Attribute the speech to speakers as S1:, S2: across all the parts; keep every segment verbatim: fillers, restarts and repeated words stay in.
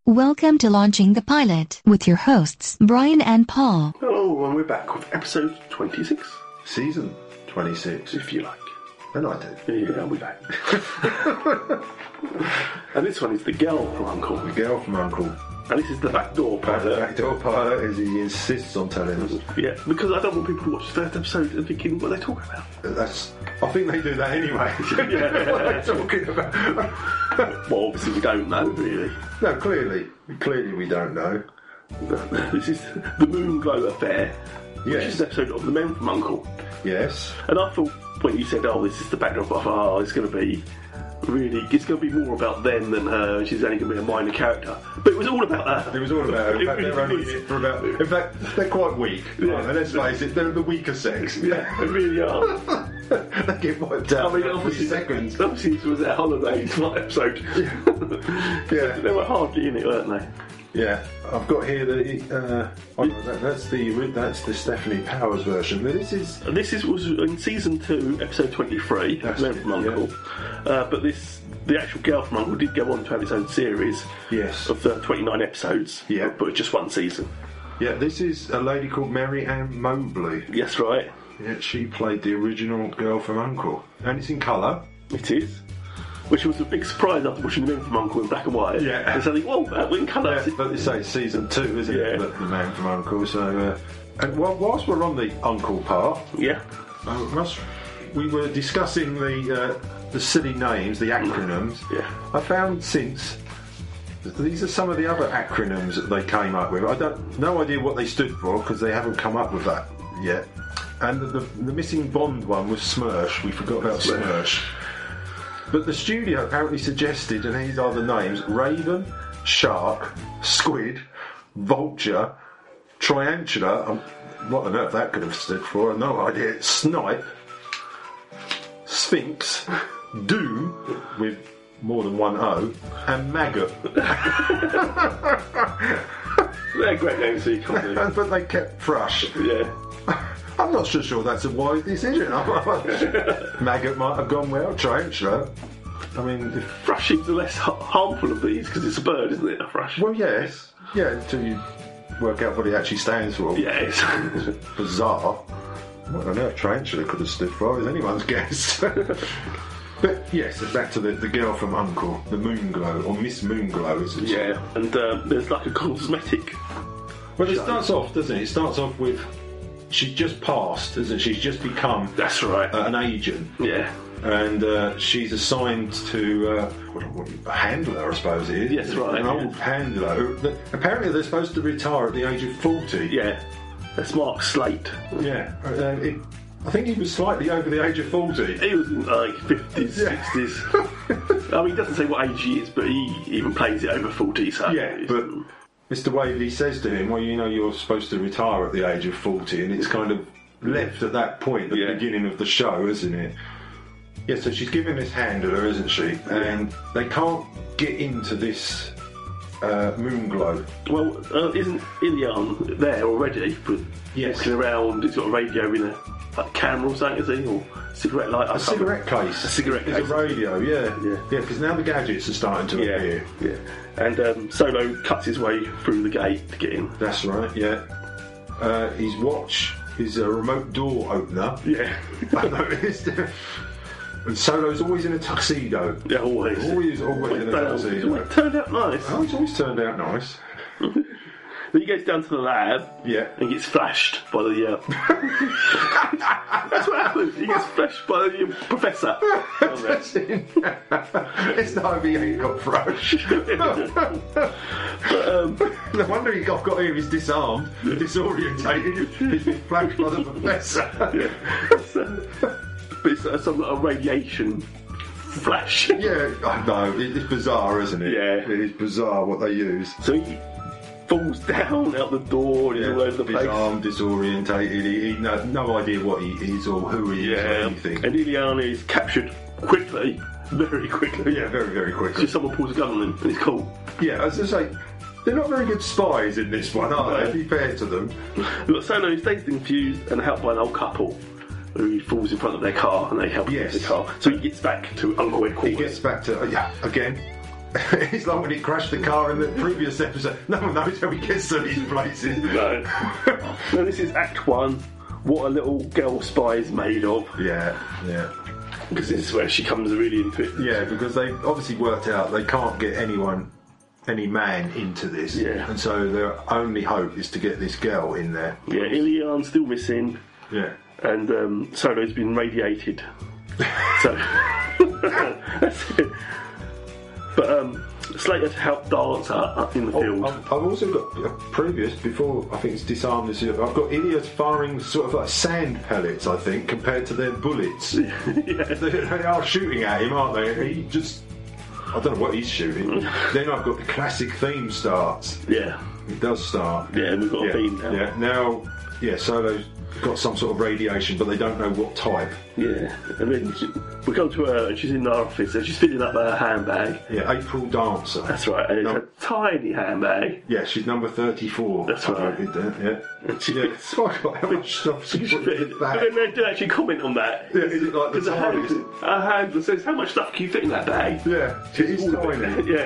S1: Welcome to Launching the Pilot with your hosts, Brian and Paul.
S2: Hello, and we're back with episode twenty-six.
S3: Season twenty-six.
S2: If you like.
S3: And I do.
S2: Yeah, I'll be back. And this one is the girl from Uncle.
S3: The girl from Uncle.
S2: And this is the backdoor pilot.
S3: Backdoor pilot, as he insists on telling us.
S2: Yeah, because I don't want people to watch the first episode and thinking what they're talking about.
S3: That's. I think they do that anyway.
S2: Yeah.
S3: What are they talking about?
S2: Well, obviously we don't know, really.
S3: No, clearly. Clearly we don't know.
S2: This is the Moonglow Affair. Which
S3: Yes.
S2: is an episode of The Men from Uncle.
S3: Yes.
S2: And I thought, when you said, oh, this is the backdrop, I thought, oh, it's going to be really, it's going to be more about them than her, and she's only going to be a minor character. But it was all about her.
S3: It was all about her. In fact,
S2: It
S3: they're
S2: really
S3: only
S2: was.
S3: in it for about. In fact, they're quite weak.
S2: Yeah.
S3: Right, and let's face it, they're the weaker sex.
S2: Yeah, they really are.
S3: They get wiped out
S2: I mean,
S3: in
S2: obviously,
S3: three seconds.
S2: obviously this was their holiday episode.
S3: Yeah.
S2: They were hardly in it, weren't they?
S3: Yeah, I've got here the uh, oh, no, that, that's the that's the Stephanie Powers version. But this is
S2: And this is was in season two, episode twenty-three,
S3: That's
S2: Men
S3: it,
S2: from Uncle. Uh, but this, the actual Girl from Uncle did go on to have its own series
S3: yes,
S2: of uh, twenty-nine episodes.
S3: Yeah.
S2: but it's just one season.
S3: yeah. This is a lady called Mary Ann Mobley.
S2: Yes, right.
S3: Yeah, she played the original Girl from Uncle, and it's in colour.
S2: It is. Which was a big surprise after watching the Men from Uncle in black and white.
S3: Yeah.
S2: And suddenly, whoa, that in colour.
S3: Yeah, but they say it's season two, isn't
S2: Yeah.
S3: it? The, the Man from Uncle. So, uh, and whil- whilst we're on the Uncle part,
S2: Yeah.
S3: uh, must, we were discussing the uh, the silly names, the acronyms.
S2: Yeah.
S3: I found since. These are some of the other acronyms that they came up with. I don't, no idea what they stood for because they haven't come up with that yet. And the, the, the missing Bond one was Smirsh. We forgot about Smirsh. But the studio apparently suggested, and these are the names: Raven, Shark, Squid, Vulture, Triantula. Um, what on earth that could have stood for? I have no idea. Snipe, Sphinx, Doom with more than one O, and Maggot.
S2: They're great names, so you can't do.
S3: But they kept Thrush.
S2: Yeah.
S3: I'm not so sure that's a wise decision. Maggot might have gone well. Triantula. I mean, if,
S2: Thrush is the less ha- harmful of these because it's a bird, isn't it? A thrush.
S3: well, yes, yeah. Until you work out what it actually stands for.
S2: Yes.
S3: Bizarre. What on earth Triantula could have stood for is anyone's guess. But yes, back to the, the girl from Uncle, the Moonglow, or Miss Moonglow, isn't she?
S2: Yeah. And um, there's like a cosmetic.
S3: Well, it starts off, doesn't it? It starts off with she's just passed, isn't she? She's just become
S2: That's right.
S3: uh, an agent.
S2: Yeah.
S3: And uh, she's assigned to uh, what, what, a handler, I suppose it is.
S2: Yes, right,
S3: An
S2: yeah.
S3: old handler. Who, the, apparently, they're supposed to retire at the age of forty.
S2: Yeah. That's Mark Slate.
S3: Yeah. Uh, it, I think he was slightly over the age of forty.
S2: He was in like fifties,
S3: Yeah.
S2: sixties. I mean, he doesn't say what age he is, but he even plays it over forty. So
S3: Yeah,
S2: it's-
S3: but Mister Waverley says to him, "Well, you know, you're supposed to retire at the age of forty," and it's kind of left at that point at
S2: Yeah.
S3: the beginning of the show, isn't it? Yeah, so she's given this handler, isn't she? And they can't get into this uh, Moonglow.
S2: well, uh, isn't Ilian there already? But
S3: Yes.
S2: walking around, he's got a radio in a like camera or something, is he? Or cigarette light? I
S3: A
S2: can't
S3: cigarette case.
S2: A cigarette
S3: It's
S2: case.
S3: a radio, yeah.
S2: Yeah.
S3: Yeah, because now the gadgets are starting to
S2: Yeah,
S3: appear.
S2: yeah. And um, Solo cuts his way through the gate to get in.
S3: That's right, yeah. Uh, his watch is a remote door opener.
S2: Yeah.
S3: I noticed. And Solo's always in a tuxedo.
S2: Yeah, always.
S3: Always, always in a
S2: Well,
S3: tuxedo.
S2: it turned out nice.
S3: Oh, it's always turned out nice.
S2: Then he goes down to the lab
S3: Yeah.
S2: and gets flashed by the. Uh... That's what happens. He gets flashed by the uh, professor.
S3: It's not he ain't got Thrush.
S2: But, um,
S3: No wonder he got, got here, he's disarmed, disorientated, he's been flashed by the professor.
S2: but it's uh, some sort of radiation flash.
S3: Yeah, I know, it- it's bizarre, isn't it?
S2: Yeah.
S3: It is bizarre what they use.
S2: So he falls down out the door and he's
S3: Yeah,
S2: all over the place.
S3: disarmed, disorientated, he, he no, no idea what he is or who he is or
S2: Yeah,
S3: anything.
S2: and Iliana is captured quickly, very quickly.
S3: Yeah, very, very quickly.
S2: Just someone pulls a gun on him and he's cool.
S3: Yeah, as I say, they're not very good spies in this one, are they?
S2: No.
S3: To be fair to them.
S2: We've got Solo who stays confused and helped by an old couple who falls in front of their car and they help him
S3: Yes.
S2: with the car. So he gets back to Uncle
S3: He
S2: headquarters.
S3: gets back to, uh, yeah, again, it's like when he crashed the car in the previous episode. No one knows how he gets to these places.
S2: No. No, this is Act One. What a little girl spy is made of.
S3: Yeah, yeah.
S2: Because this is where she comes really into it.
S3: Yeah, because they obviously worked out they can't get anyone, any man into this.
S2: Yeah.
S3: And so their only hope is to get this girl in there.
S2: Yeah, Ilian's still missing.
S3: Yeah.
S2: And um, Solo's been radiated. So, that's it. But um, Slater to help dance up in the field.
S3: Oh, I've, I've also got a previous, before I think it's disarmed this year, I've got Ilias firing sort of like sand pellets, I think, compared to their bullets.
S2: Yeah.
S3: they, they are shooting at him, aren't they? He just, I don't know what he's shooting. Then I've got the classic theme starts.
S2: Yeah.
S3: It does start.
S2: Yeah, we've got
S3: yeah.
S2: a theme now.
S3: Yeah, now, yeah, Solo's got some sort of radiation, but they don't know what type.
S2: Yeah, and then she, we come to her and she's in the office and she's filling up her handbag.
S3: Yeah, April Dancer.
S2: That's right, and it's
S3: No.
S2: a tiny handbag.
S3: Yeah, she's number thirty-four.
S2: That's
S3: I
S2: right.
S3: did that, yeah.
S2: And she
S3: Yeah,
S2: fits-
S3: it's like how much stuff she
S2: She
S3: put
S2: fit
S3: in
S2: in.
S3: the
S2: But
S3: bag.
S2: then they do actually comment on that.
S3: Yeah, is it like the
S2: Because her hand-
S3: tiniest?
S2: her handler says, how much stuff can you fit in that bag?
S3: Yeah, it is
S2: All of it.
S3: tiny.
S2: Yeah.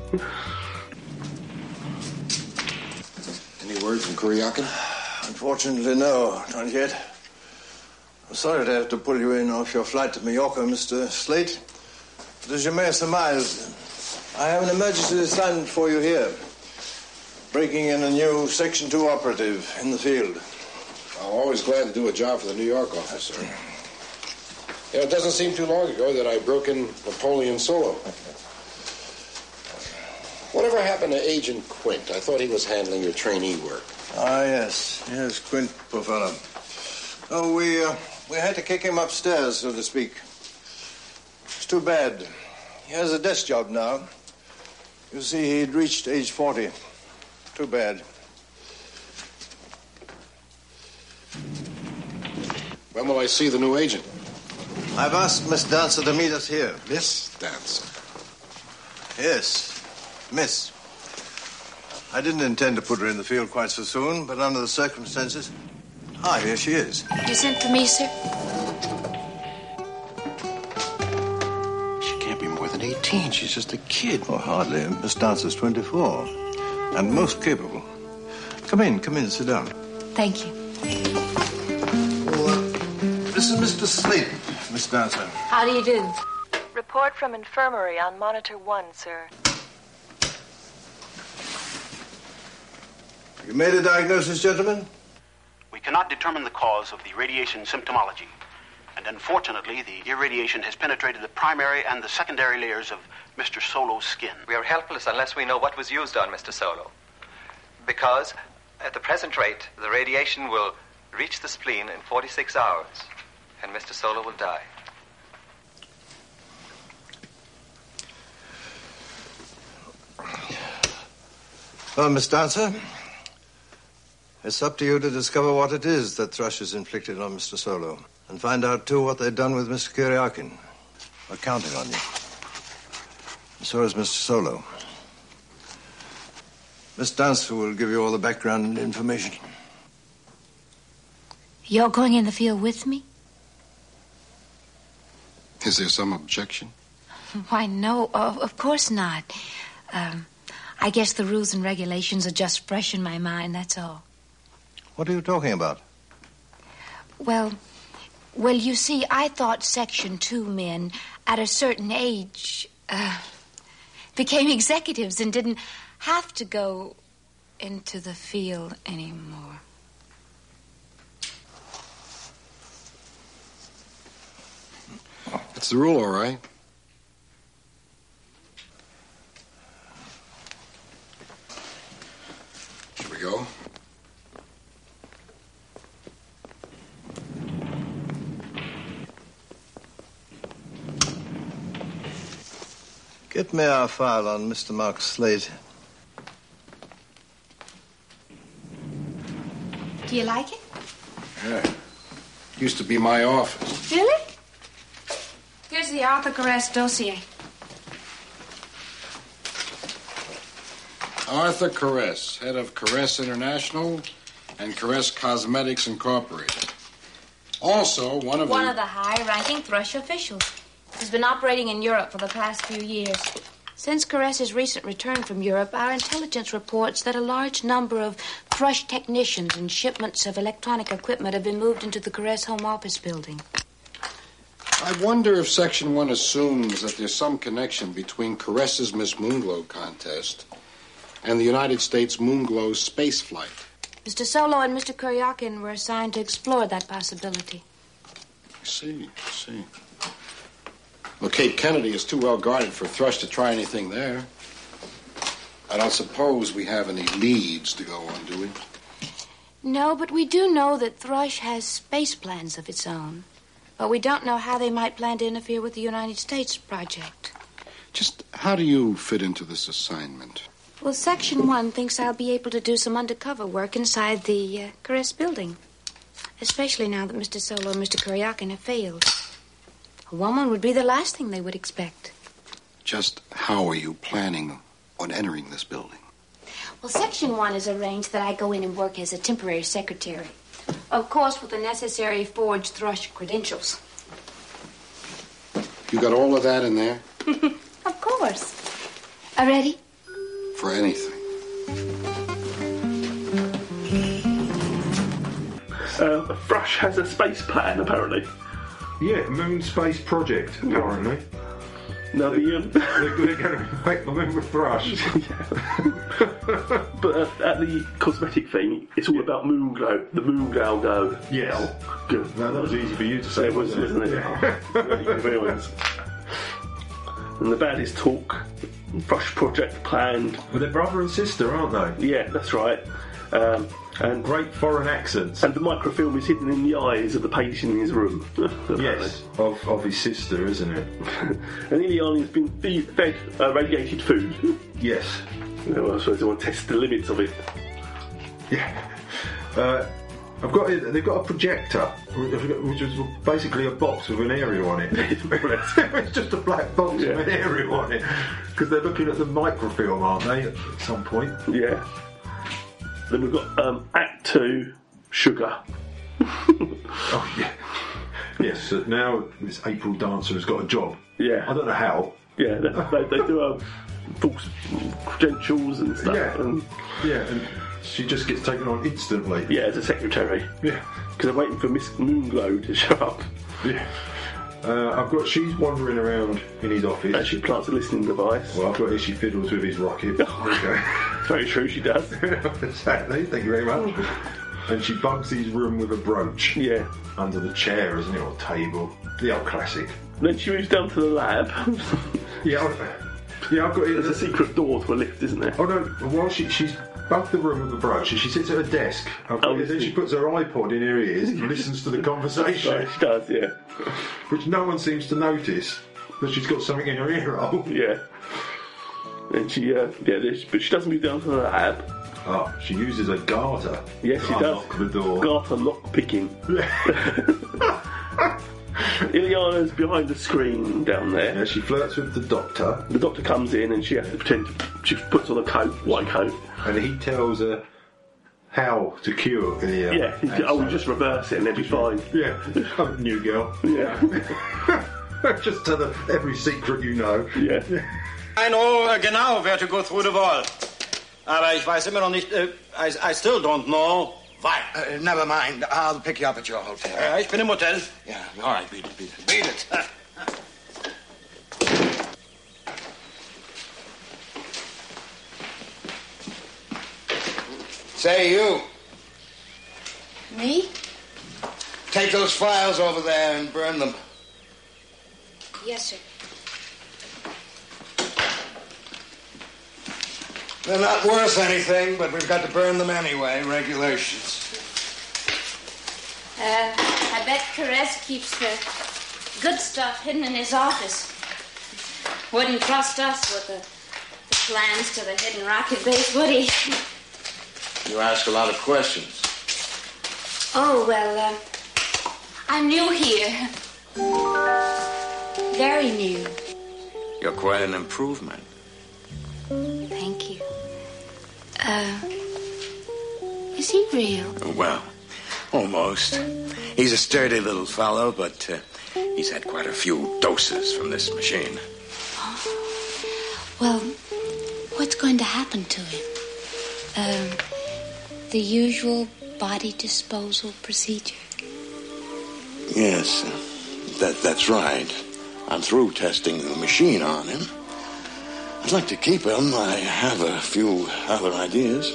S4: Any word from Kuryakin?
S5: Unfortunately, no, not yet. I'm sorry to have to pull you in off your flight to Mallorca, Mister Slate. But as you may have surmised, I have an emergency assignment for you here. Breaking in a new Section two operative in the field.
S4: I'm always glad to do a job for the New York office, sir. You know, it doesn't seem too long ago that I broke in Napoleon Solo. Whatever happened to Agent Quint? I thought he was handling your trainee work.
S5: Ah, yes. Yes, Quint, poor fellow. Oh, we, uh, we had to kick him upstairs, so to speak. It's too bad. He has a desk job now. You see, he'd reached age forty. Too bad.
S4: When will I see the new agent?
S5: I've asked Miss Dancer to meet us here.
S4: Miss Dancer.
S5: Yes, Miss. I didn't intend to put her in the field quite so soon, but under the circumstances... Ah, here she is.
S6: You sent for me, sir?
S4: She can't be more than eighteen. She's just a kid.
S5: Oh, hardly. Miss Dancer's twenty-four. And most capable. Come in, come in, sit down.
S6: Thank you.
S5: Oh, uh, this is Mister Slate, Miss Dancer.
S6: How do you do?
S7: Report from infirmary on monitor one, sir.
S5: You made a diagnosis, gentlemen?
S8: We cannot determine the cause of the radiation symptomology. And unfortunately, the irradiation has penetrated the primary and the secondary layers of Mister Solo's skin.
S9: We are helpless unless we know what was used on Mister Solo. Because, at the present rate, the radiation will reach the spleen in forty-six hours, and Mister Solo will die.
S5: Well, Miss Dancer, it's up to you to discover what it is that Thrush has inflicted on Mister Solo. And find out, too, what they've done with Mister Kuryakin. We're counting on you. So is Mister Solo. Miss Dancer will give you all the background information.
S6: You're going in the field with me?
S4: Is there some objection?
S6: Why, no, of, of course not. Um, I guess the rules and regulations are just fresh in my mind, that's all.
S5: What are you talking about?
S6: Well, well, you see, I thought Section two men at a certain age uh, became executives and didn't have to go into the field anymore.
S4: It's the rule, all right. Should we go?
S5: Get me our file on Mister Mark Slate.
S6: Do you like it?
S4: Yeah. Used to be my office.
S6: Really? Here's the Arthur Caress dossier.
S4: Arthur Caress, head of Caress International and Caress Cosmetics Incorporated. Also, one of
S6: One
S4: the...
S6: of the high-ranking Thrush officials. He's been operating in Europe for the past few years. Since Caress's recent return from Europe, our intelligence reports that a large number of Thrush technicians and shipments of electronic equipment have been moved into the Caress home office building.
S4: I wonder if Section one assumes that there's some connection between Caress's Miss Moonglow contest and the United States Moonglow space flight.
S6: Mister Solo and Mister Kuryakin were assigned to explore that possibility.
S4: I see, I see. Well, Cape Kennedy is too well guarded for Thrush to try anything there. I don't suppose we have any leads to go on, do we?
S6: No, but we do know that Thrush has space plans of its own. But we don't know how they might plan to interfere with the United States project.
S4: Just how do you fit into this assignment?
S6: Well, Section one thinks I'll be able to do some undercover work inside the uh, Caress building. Especially now that Mister Solo and Mister Kuryakin have failed. A woman would be the last thing they would expect.
S4: Just how are you planning on entering this building?
S6: Well, Section one has arranged that I go in and work as a temporary secretary. Of course, with the necessary forged Thrush credentials.
S4: You got all of that in there?
S6: Of course. Are ready?
S4: For anything.
S2: Uh, Thrush has a space plan, apparently.
S3: Yeah, Moon Space Project, apparently.
S2: No, the, um...
S3: they're, they're going to make the moon with Thrush.
S2: But uh, at the cosmetic thing, it's all about moon glow. The moon glow go.
S3: Yes.
S2: Oh, good.
S3: No, that was easy for you to say,
S2: it was, wasn't it?
S3: Yeah.
S2: And the baddest talk, Thrush project planned.
S3: Well, they're brother and sister, aren't they?
S2: Yeah, that's right. Um, and
S3: great foreign accents.
S2: And the microfilm is hidden in the eyes of the patient in his room.
S3: Yes, of, of his sister, isn't it?
S2: And Ileana has been feed, fed uh, radiated food.
S3: Yes.
S2: You know, I suppose they want to test the limits of it.
S3: Yeah. Uh, I've got it, they've got a projector, which is basically a box with an aerial on it. It's just a black box yeah. with an aerial on it. Because they're looking at the microfilm, aren't they, at some point?
S2: Yeah. Then we've got um, Act Two, Sugar.
S3: Oh yeah, yes. So now this April dancer has got a job.
S2: Yeah,
S3: I don't know how.
S2: Yeah, they, they, they do um, false credentials and stuff.
S3: Yeah,
S2: and
S3: yeah, and she just gets taken on instantly.
S2: Yeah, as a secretary.
S3: Yeah,
S2: because they're waiting for Miss Moonglow to show up.
S3: Yeah. Uh, I've got. She's wandering around in his office.
S2: And she plants a listening device.
S3: Well, I've got. She fiddles with his rocket. Okay.
S2: Very true. She does.
S3: Exactly. Thank you very much. And she bugs his room with a brooch.
S2: Yeah.
S3: Under the chair, isn't it, or table? The old classic.
S2: Then she moves down to the lab.
S3: yeah. I, yeah. I've got.
S2: There's a secret door to a lift, isn't there?
S3: Oh no. While she she's. Bugged the room with the brooch. She sits at her desk.
S2: Oh,
S3: and then she puts her iPod in her ears and listens to the conversation.
S2: Right, she does, yeah.
S3: Which no one seems to notice that she's got something in her ear hole.
S2: Yeah. And she, uh, yeah, but she doesn't move down to the lab.
S3: Oh, she uses a garter.
S2: Yes,
S3: to
S2: she
S3: unlock
S2: does.
S3: the door.
S2: Garter lock picking. Ileana's behind the screen down there.
S3: Yeah, she flirts with the doctor.
S2: The doctor comes in and she has to pretend to, she puts on a coat, white coat.
S3: And he tells her how to cure the. Uh,
S2: yeah, he's, oh, we just reverse it and they'll be fine.
S3: Yeah, oh, new girl.
S2: Yeah.
S3: Just tell her every secret you know.
S2: Yeah.
S10: I know uh, genau where to go through the wall. Aber ich weiß immer noch nicht. Uh, I, I still don't know why.
S5: Uh, never mind. I'll pick you up at your hotel.
S10: Uh, ich bin im Hotel.
S5: Yeah, all right, beat it, beat it. Beat it. Say, you.
S6: Me?
S5: Take those files over there and burn them.
S6: Yes, sir.
S5: They're not worth anything, but we've got to burn them anyway. Regulations.
S6: Uh, I bet Caress keeps the good stuff hidden in his office. Wouldn't trust us with the, the plans to the hidden rocket base, would he?
S5: You ask a lot of questions.
S6: Oh, well, uh, I'm new here. Very new.
S5: You're quite an improvement.
S6: Thank you. Uh, is he real?
S5: Well, almost. He's a sturdy little fellow, but uh, he's had quite a few doses from this machine.
S6: Oh. Well, what's going to happen to him? Um, the usual body disposal procedure?
S11: Yes, that, that's right. I'm through testing the machine on him. I'd like to keep him. I have a few other ideas.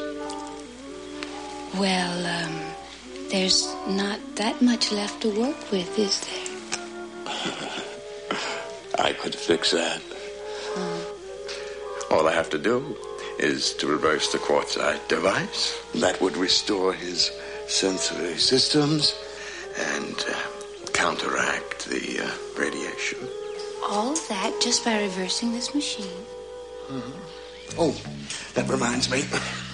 S6: Well, um, there's not that much left to work with, is there?
S11: I could fix that.
S6: Hmm.
S11: All I have to do is to reverse the quartzite device. That would restore his sensory systems and uh, counteract the uh, radiation.
S6: All that just by reversing this machine?
S11: Mm-hmm. Oh, that reminds me.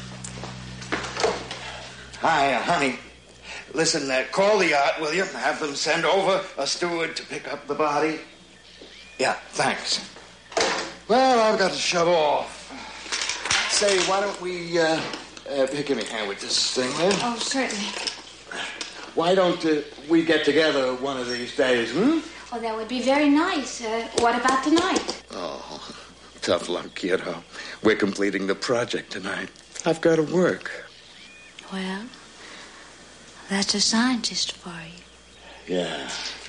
S11: Hi, uh, honey. Listen, uh, call the yacht, will you? Have them send over a steward to pick up the body. Yeah, thanks. Well, I've got to shove off. Say, why don't we, uh, uh, give me a hand with this thing there?
S6: Oh, certainly.
S11: Why don't uh, we get together one of these days, hmm?
S6: Oh, that would be very nice. Uh, what about tonight?
S11: Oh, tough luck, kiddo. We're completing the project tonight. I've got to work.
S6: Well, that's a scientist for you.
S11: Yeah.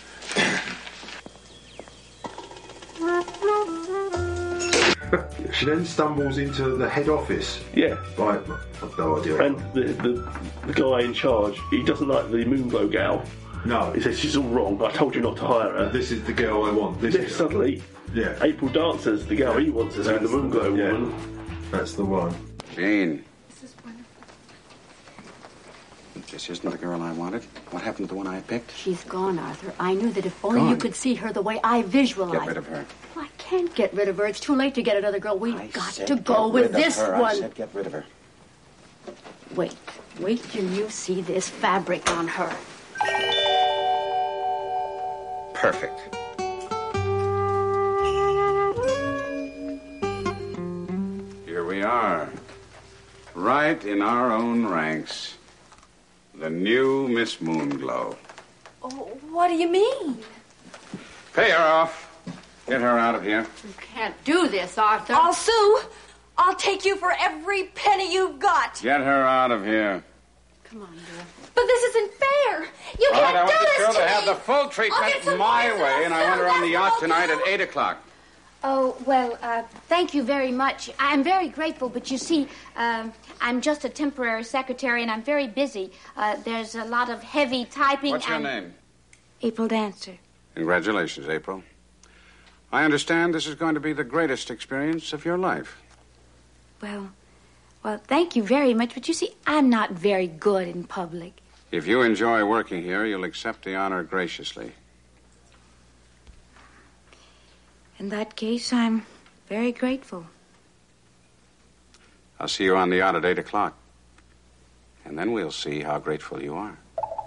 S3: She then stumbles into the head office.
S2: Yeah.
S3: Right, I've no idea.
S2: And the, the, the guy in charge, he doesn't like the Moonglow gal.
S3: No.
S2: He says she's all wrong. I told you not to hire her.
S3: This is the girl I want. This
S2: This suddenly,
S3: yeah.
S2: April Dancer's the girl
S3: Yeah.
S2: he wants as the
S3: That's
S2: Moonglow
S3: the- yeah.
S2: woman.
S3: That's the one.
S12: Jane. This isn't the girl I wanted. What happened to the one I picked?
S13: She's gone, Arthur. I knew that if only
S12: Gone?
S13: you could see her the way I visualized.
S12: Get rid of her.
S13: Well, I can't get rid of her. It's too late to get another girl. We've
S12: I
S13: got
S12: said
S13: to go
S12: get
S13: with
S12: rid of
S13: this
S12: her.
S13: one.
S12: I said get rid of her.
S13: Wait. Wait till you see this fabric on her.
S12: Perfect. Here we are. Right in our own ranks. The new Miss Moonglow.
S14: Oh, what do you mean?
S12: Pay her off. Get her out of here.
S13: You can't do this, Arthur.
S14: I'll sue. I'll take you for every penny you've got.
S12: Get her out of here.
S13: Come on, dear.
S14: But this isn't fair. You
S12: All right,
S14: can't
S12: I
S14: do
S12: want
S14: this
S12: the girl
S14: to
S12: to
S14: me.
S12: have the full
S14: I'll
S12: treatment
S14: get some
S12: my
S14: poison.
S12: way, and I want her on the yacht
S14: That's
S12: tonight
S14: what
S12: at eight o'clock.
S6: Oh, well, uh, thank you very much. I'm very grateful, but you see, um, I'm just a temporary secretary, and I'm very busy. Uh, there's a lot of heavy typing.
S12: What's your
S6: and...
S12: name?
S6: April Dancer.
S12: Congratulations, April. I understand this is going to be the greatest experience of your life.
S6: Well, well, thank you very much, but you see, I'm not very good in public.
S12: If you enjoy working here, you'll accept the honor graciously.
S6: In that case, I'm very grateful.
S12: I'll see you on the yacht at eight o'clock. And then we'll see how grateful you are.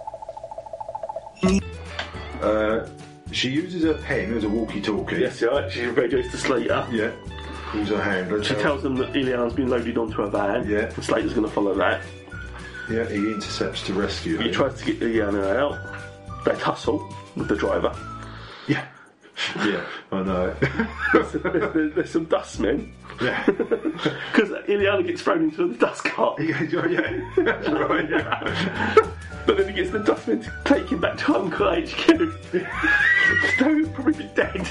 S3: Uh, she uses her pen as a walkie-talkie.
S2: Yes, yeah, she radios to Slater.
S3: Yeah. Calls her handler.
S2: She tells them that Ileana's been loaded onto her van.
S3: Yeah.
S2: And Slater's going to follow that.
S3: Yeah, he intercepts to rescue her.
S2: He tries to get Ileana out. They tussle with the driver.
S3: Yeah. Yeah, I know.
S2: there's, there's, there's some dustmen.
S3: Yeah.
S2: Because Ileana gets thrown into the dust cart.
S3: Yeah, yeah. That's right, yeah.
S2: But then he gets the dustmen to take him back to Uncle H Q. So he'll probably be dead.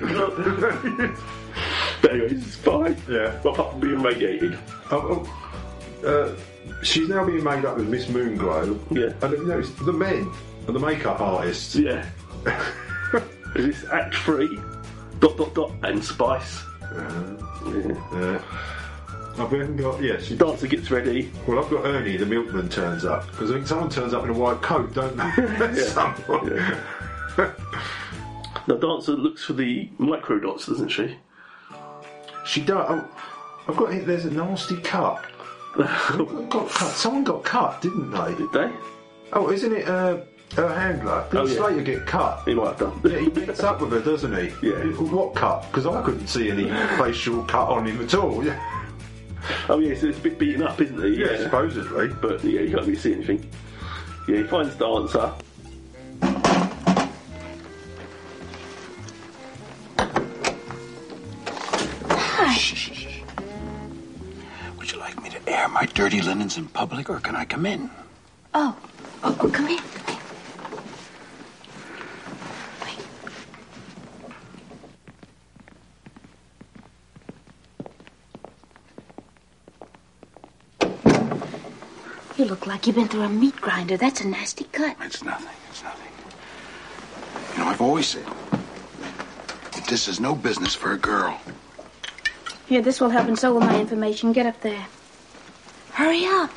S2: But anyway, it's fine.
S3: Yeah.
S2: Well, apart from being radiated.
S3: Oh, oh, uh, she's now being made up as Miss Moonglow.
S2: Yeah.
S3: And you know, it's the men and the makeup artists.
S2: Yeah. Is this Act Three? Dot dot dot and Spice.
S3: Uh,
S2: Yeah.
S3: yeah. I've even got, yeah, she,
S2: Dancer gets ready.
S3: well, I've got Ernie, the milkman, turns up. Because I think someone turns up in a white coat, don't they? Someone.
S2: Yeah. Now, Dancer looks for the microdots, doesn't she?
S3: She does. Oh, I've got here, there's a nasty cut. got, got cut. Someone got cut, didn't they?
S2: Did they?
S3: Oh, isn't it uh, her handler? Did
S2: Oh, yeah.
S3: Slater get cut?
S2: He might have done.
S3: Yeah, he meets up with her, doesn't he?
S2: Yeah.
S3: What cut? Because I couldn't see any facial cut on him at all. Yeah,
S2: Oh, yeah, so it's a bit beaten up, isn't he?
S3: yeah supposedly.
S2: But, yeah, you can't really see anything. Yeah, he finds Dancer.
S6: Hi.
S15: air my dirty linens in public, or can I come in?
S13: Oh, oh, oh come in, come in. You look like you've been through a meat grinder. That's a nasty cut.
S15: It's nothing. It's nothing. You know, I've always said that this is no business for a girl.
S13: Here, this will help, and so will my information. Get up there. Hurry up.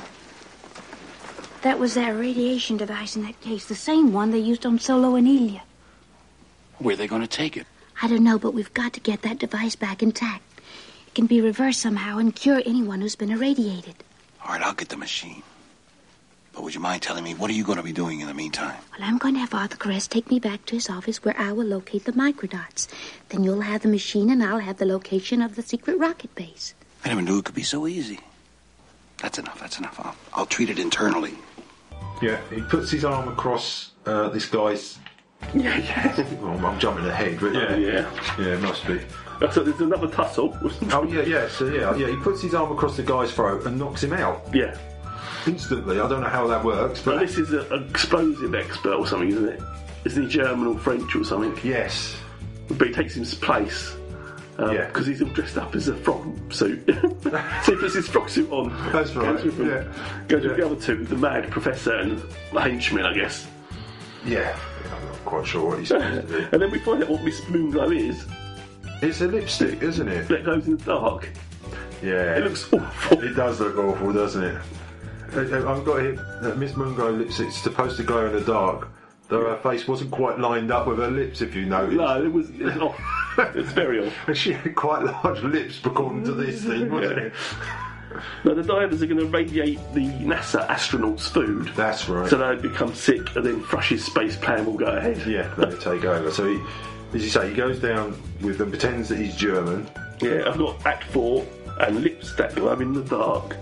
S13: That was their radiation device in that case. The same one they used on Solo and Ilya.
S15: Where are they going to take it?
S13: I don't know, but we've got to get that device back intact. It can be reversed somehow and cure anyone who's been irradiated.
S15: All right, I'll get the machine. But would you mind telling me, what are you going to be doing in the meantime?
S13: Well, I'm going to have Arthur Caress take me back to his office where I will locate the microdots. Then you'll have the machine and I'll have the location of the secret rocket base.
S15: I never knew it could be so easy. That's enough, that's enough. I'll, I'll treat it internally.
S3: Yeah, he puts his arm across uh, this guy's...
S2: Yeah, yeah.
S3: Well, I'm jumping ahead, but yeah.
S2: Yeah.
S3: Yeah, it must be.
S2: So there's another tussle.
S3: Oh, yeah, yeah, so yeah, yeah, he puts his arm across the guy's throat and knocks him out.
S2: Yeah.
S3: Instantly. I don't know how that works, but...
S2: Well, this is an explosive expert or something, isn't it? Isn't he German or French or something?
S3: Yes.
S2: But he takes his place. Um, yeah. Because he's all dressed up as a frog suit. So he puts his frog suit on.
S3: That's right,
S2: goes with him,
S3: yeah.
S2: Goes
S3: yeah.
S2: with the other two, the mad professor and the henchman, I guess.
S3: Yeah. I'm not quite sure what he's supposed to do.
S2: And then we find out what Miss Moonglow is.
S3: It's a lipstick, isn't it?
S2: That goes in the dark.
S3: Yeah.
S2: It looks awful.
S3: It does look awful, doesn't it? I've got here that Miss Moonglow lipstick's supposed to glow in the dark, though her face wasn't quite lined up with her lips, if you noticed.
S2: No, it was, it was off. It's very off.
S3: And she had quite large lips, according to this thing, wasn't
S2: Yeah.
S3: it?
S2: No, the divers are going to radiate the NASA astronauts' food.
S3: That's right.
S2: So they become sick, and then Thrush's space plan will go ahead.
S3: Yeah, they take over. So he, as you say, he goes down with them, pretends that he's German.
S2: Yeah, I've got Act Four and lips that glow in the dark.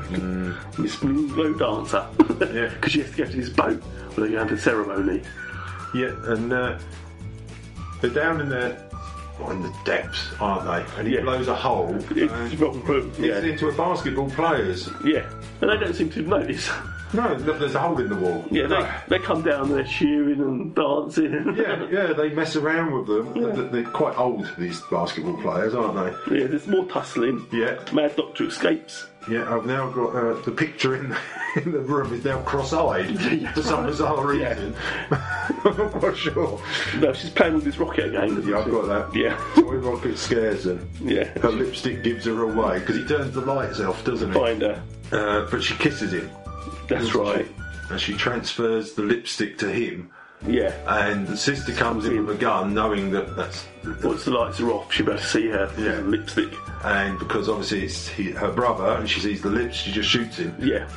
S2: mm. Miss Moonglow dancer.
S3: Yeah,
S2: because she has to go to this boat where they go into the ceremony.
S3: Yeah, and uh, they're down in the well, in the depths, aren't they? And he
S2: Yeah.
S3: blows a hole.
S2: It's the wrong room.
S3: It's
S2: Yeah.
S3: into a basketball players.
S2: Yeah, and they don't seem to notice.
S3: No, look, there's a hole in the wall.
S2: Yeah, they, they come down, they're cheering and dancing.
S3: Yeah, yeah, they mess around with them.
S2: Yeah.
S3: They're, they're quite old, these basketball players, aren't they?
S2: Yeah, there's more tussling.
S3: Yeah.
S2: Mad Doctor escapes.
S3: Yeah, I've now got uh, the picture in, in the room is now cross-eyed for some bizarre reason. I'm not quite sure.
S2: No, she's playing with this rocket again.
S3: Yeah, I've got that.
S2: Yeah.
S3: Toy rocket scares her.
S2: Yeah.
S3: Her lipstick gives her away because he turns the lights off, doesn't he?
S2: Find her.
S3: Uh, but she kisses him.
S2: That's right.
S3: She? And she transfers the lipstick to him.
S2: Yeah.
S3: And the sister comes in with a gun, knowing that that's...
S2: Once the lights are off, she'll be able to see her
S3: Yeah.
S2: lipstick.
S3: And because obviously it's he, her brother, and she sees the lips, she just shoots him.
S2: Yeah.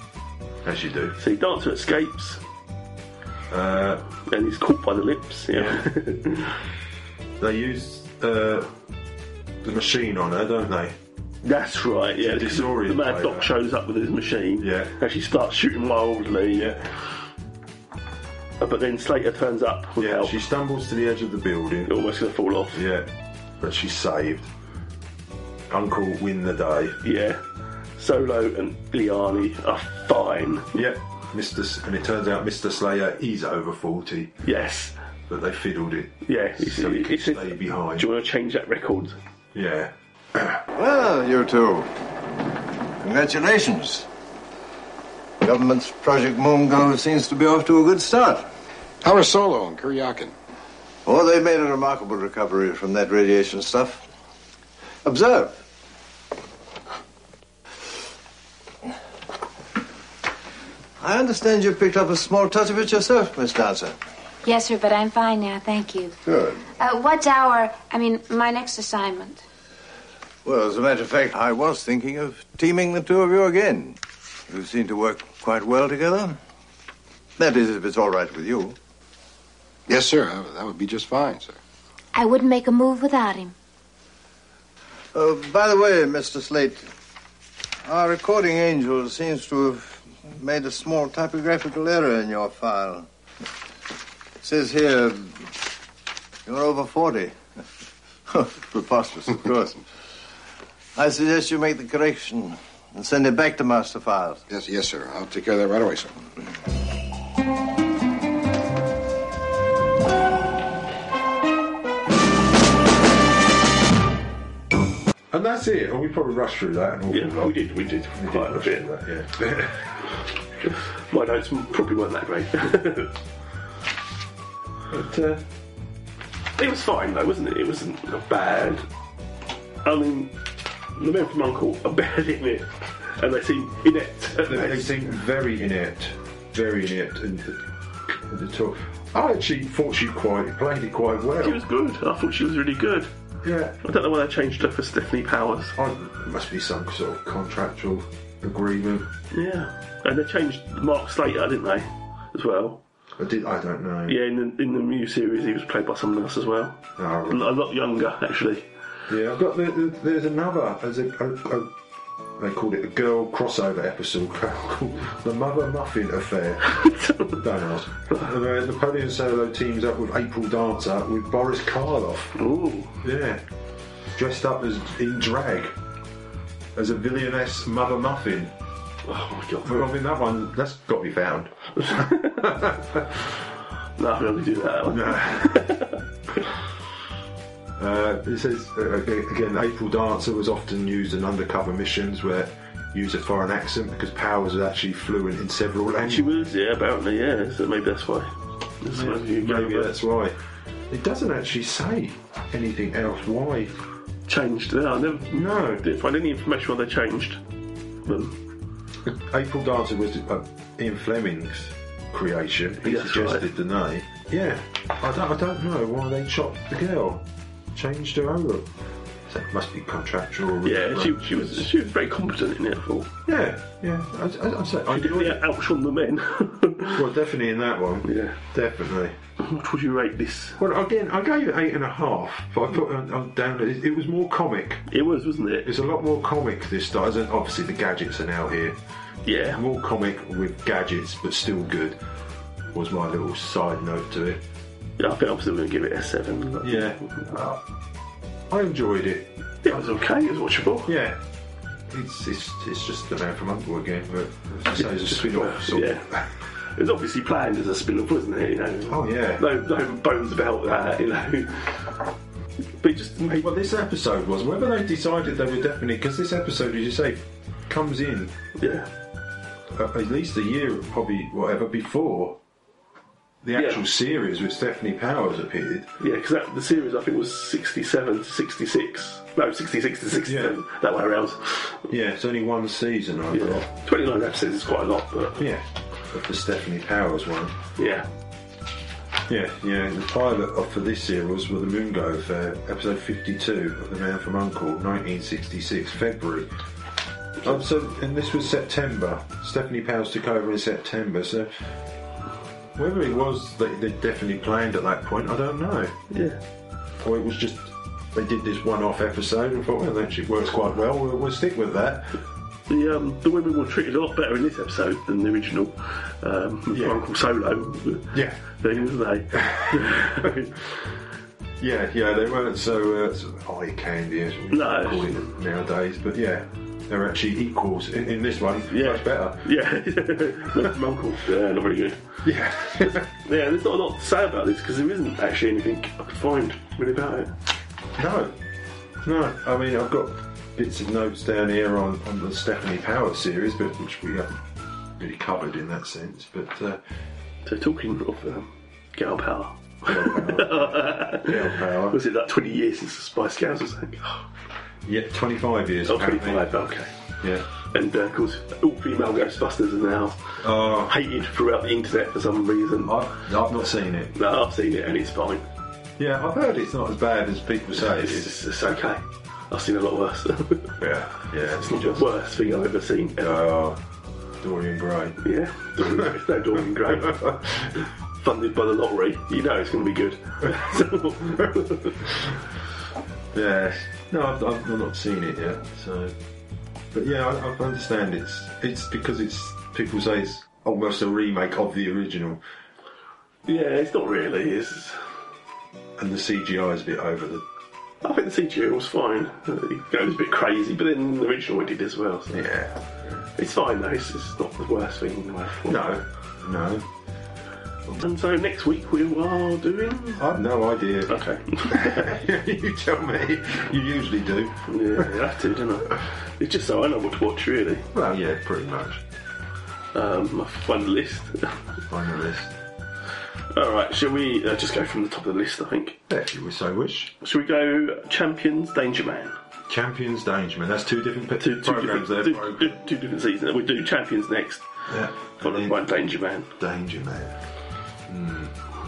S3: As you do.
S2: So Dancer escapes.
S3: Uh,
S2: and he's caught by the lips. Yeah.
S3: yeah. They use uh, the machine on her, don't they?
S2: That's right, yeah.
S3: To
S2: The
S3: disorient
S2: Mad
S3: her.
S2: Doc shows up with his machine.
S3: Yeah.
S2: And she starts shooting wildly.
S3: Yeah.
S2: Uh, But then Slater turns up with
S3: Yeah,
S2: help.
S3: she stumbles to the edge of the building.
S2: Almost going to fall off.
S3: Yeah. But she's saved. Uncle win the day.
S2: Yeah. Solo and Liani are fine.
S3: Yeah. Mister S- and it turns out Mister Slayer is over forty.
S2: Yes.
S3: But they fiddled it.
S2: Yeah.
S3: So he could stay behind.
S2: Do you want to change that record?
S3: Yeah.
S5: Well, you two. Congratulations. Government's Project Moongo seems to be off to a good start.
S4: How are Solo and Kuryakin?
S5: Oh, they made a remarkable recovery from that radiation stuff. Observe. I understand you picked up a small touch of it yourself, Miss Dancer.
S6: Yes, sir, but I'm fine now, thank you.
S5: Good.
S6: Uh, what's our, I mean, my next assignment?
S5: Well, as a matter of fact, I was thinking of teaming the two of you again. You seem to work quite well together. That is, if it's all right with you.
S4: Yes, sir. That would be just fine, sir.
S6: I wouldn't make a move without him.
S5: Uh, by the way, Mister Slate, our recording angel seems to have made a small typographical error in your file. It says here, you're over forty. Preposterous, of course. I suggest you make the correction and send it back to Master Files.
S4: Yes, yes, sir. I'll take care of that right away, sir.
S3: And that's it. And we probably rushed through that. And all
S2: Yeah,
S3: lot.
S2: we did, we did
S3: We
S2: quite
S3: did
S2: a bit.
S3: rush through that, yeah.
S2: My notes probably weren't that great. But uh, it was fine though, wasn't it? It wasn't bad. I mean, the men from Uncle are barely in it, and they seem inept.
S3: They, they seem very inept, very inept, and at the top. I actually thought she quite played it quite well.
S2: She was good. I thought she was really good.
S3: Yeah.
S2: I don't know why they changed her for Stephanie Powers.
S3: I, it must be some sort of contractual agreement.
S2: Yeah, and they changed Mark Slater, didn't they, as well?
S3: I did. I don't know.
S2: Yeah, in the, in the new series, he was played by someone else as well.
S3: Oh.
S2: A lot younger, actually.
S3: Yeah, I've got. The, the, there's another. There's a, a, a. They called it a girl crossover episode called The Mother Muffin Affair. Don't ask. Uh, Napoleon Solo teams up with April Dancer with Boris Karloff.
S2: Ooh.
S3: Yeah. Dressed up as in drag as a villainess Mother Muffin.
S2: Oh my god.
S3: Well, I mean, that one, that's got to be found.
S2: No, I can only do that one.
S3: Uh, it says, uh, again, April Dancer was often used in undercover missions where use a foreign accent because Powers was actually fluent in several languages.
S2: She was, yeah, apparently, yeah, so maybe that's why. That's
S3: Yeah,
S2: why you
S3: maybe
S2: go,
S3: that's why. It doesn't actually say anything else why.
S2: Changed, no, I never
S3: No.
S2: didn't find any information why they changed them.
S3: April Dancer was uh, Ian Fleming's creation. He
S2: Yeah, that's
S3: suggested
S2: right.
S3: the name. Yeah, I don't, I don't know why they chopped the girl, changed her over. So it must be contractual.
S2: Yeah, she, she was she was very competent in it, I thought.
S3: Yeah, yeah. I, I, I'm saying, I
S2: She definitely outshone the men.
S3: well, definitely in that one.
S2: Yeah.
S3: Definitely.
S2: What would you rate this?
S3: Well, again, I gave it eight and a half, but I put it on- down. It, it was more comic.
S2: It was, wasn't it?
S3: It's a lot more comic this time. As in, obviously, the gadgets are now here.
S2: Yeah.
S3: More comic with gadgets, but still good. Was my little side note to it.
S2: Yeah, I think I'm still going to give it a seven. But
S3: Yeah. Uh, I enjoyed it.
S2: It was okay, it was watchable.
S3: Yeah. It's it's, it's just the Man from Uncle again, but as I say, it's a
S2: Just-
S3: spin-off. Sort
S2: yeah.
S3: of.
S2: It was obviously planned as a spin-off, wasn't it? You know.
S3: Oh yeah.
S2: No, no bones about that, you know. But it just made.
S3: Well, this episode was whether they decided they were definitely because this episode, as you say, comes in
S2: Yeah.
S3: uh, at least a year, probably whatever before the actual
S2: Yeah.
S3: series with Stephanie Powers appeared.
S2: Yeah, because the series I think was sixty-seven to sixty-six. No, sixty-six to sixty-seven.
S3: Yeah.
S2: That way around.
S3: Yeah, it's only one season, I
S2: Yeah.
S3: thought.
S2: twenty-nine episodes is quite a lot, but
S3: Yeah, of the Stephanie Powers one.
S2: yeah.
S3: Yeah, yeah. The pilot of for this series was the Moongo Affair, episode fifty-two of The Man from Uncle, nineteen sixty-six, February. Um, so, and this was September. Stephanie Powers took over in September. So, whether it was that they definitely planned at that point, I don't know.
S2: Yeah.
S3: Or it was just they did this one-off episode and thought, well, that actually works quite well. We'll, we'll stick with that.
S2: The um, the women were treated a lot better in this episode than the original um, with
S3: Yeah.
S2: Uncle Solo
S3: Yeah.
S2: thing, wasn't they?
S3: Yeah, yeah, they weren't so, uh, sort of eye candy as we
S2: No.
S3: call it nowadays, but yeah, they're actually equals in, in this one.
S2: Yeah.
S3: Much better.
S2: Yeah. No, from Uncle. Yeah, not very good.
S3: Yeah.
S2: Yeah, there's not a lot to say about this because there isn't actually anything I could find really about it.
S3: No, no. I mean, I've got bits of notes down here on, on the Stephanie Powers series, but which we haven't really covered in that sense. But uh,
S2: So talking of um, girl power.
S3: Girl Power. Girl Power.
S2: Was it like twenty years since the Spice Girls or something?
S3: Yeah, twenty-five years.
S2: Oh,
S3: apparently.
S2: twenty-five, okay.
S3: Yeah.
S2: And uh, of course, all female Ghostbusters are now
S3: Oh,
S2: hated throughout the internet for some reason.
S3: I've, I've not seen it.
S2: No, I've seen it and it's fine.
S3: Yeah, I've heard it's not as bad as people say it
S2: It's,
S3: is.
S2: it's, it's okay. I've seen a lot worse.
S3: Yeah, yeah.
S2: It's not the worst thing I've ever seen. Ever.
S3: Oh, Dorian Gray.
S2: Yeah, Dorian Gray. It's no Dorian Gray. Funded by the lottery. You know it's going to be good.
S3: Yeah. No, I've, I've not seen it yet. So, but yeah, I, I understand it's it's because it's people say it's almost a remake of the original,
S2: Yeah, it's not really. It's
S3: and the C G I is a bit over the
S2: I think the C G I was fine. It goes a bit crazy, but then the original it did as well. So.
S3: Yeah.
S2: It's fine though, it's, it's not the worst thing in the world.
S3: No, no.
S2: And so next week we are doing...
S3: I have no idea.
S2: Okay.
S3: You tell me. You usually do.
S2: Yeah, I have to, don't I? It's just so I know what to watch, really.
S3: Well, yeah, pretty much.
S2: Um, I find the list.
S3: Find the list.
S2: Alright, shall we uh, just go from the top of the list, I think?
S3: Yeah, if you so wish.
S2: Shall we go Champions, Danger Man?
S3: Champions, Danger Man. That's two different p-
S2: two, two
S3: programs
S2: different,
S3: there.
S2: Two,
S3: program.
S2: two, two different seasons. We do Champions next.
S3: Yeah.
S2: Followed by Danger Man.
S3: Danger Man. Hmm.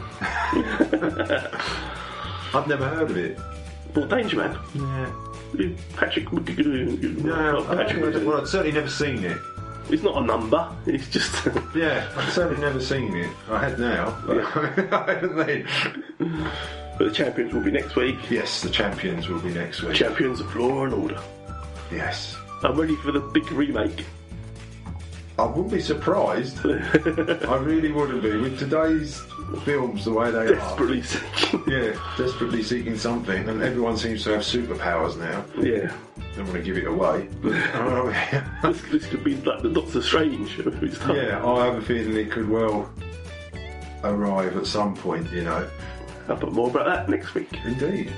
S3: I've never heard of it.
S2: Well, Danger Man?
S3: Yeah.
S2: Patrick...
S3: No, Patrick, well, I've certainly never seen it.
S2: It's not a number, it's just...
S3: Yeah, I've certainly never seen it. I had now, but
S2: yeah.
S3: I haven't then.
S2: But the Champions will be next week.
S3: Yes, the Champions will be next week.
S2: Champions of Law and Order.
S3: Yes.
S2: I'm ready for the big remake.
S3: I wouldn't be surprised. I really wouldn't be. With today's films the way they
S2: desperately
S3: are.
S2: Desperately
S3: seeking. Yeah, desperately seeking something. And everyone seems to have superpowers now.
S2: Yeah.
S3: Don't want to give it away.
S2: this, this could be like the Doctor Strange of its time.
S3: Yeah, I have a feeling it could well arrive at some point, you know.
S2: I'll put more about that next week.
S3: Indeed.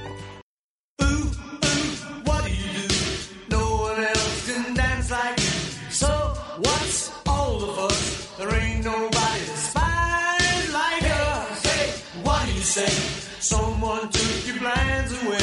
S16: What do you do? No one else can dance like you. So what's all of us? There ain't nobody that's fine like us. Hey, what do you say? Someone took your plans away.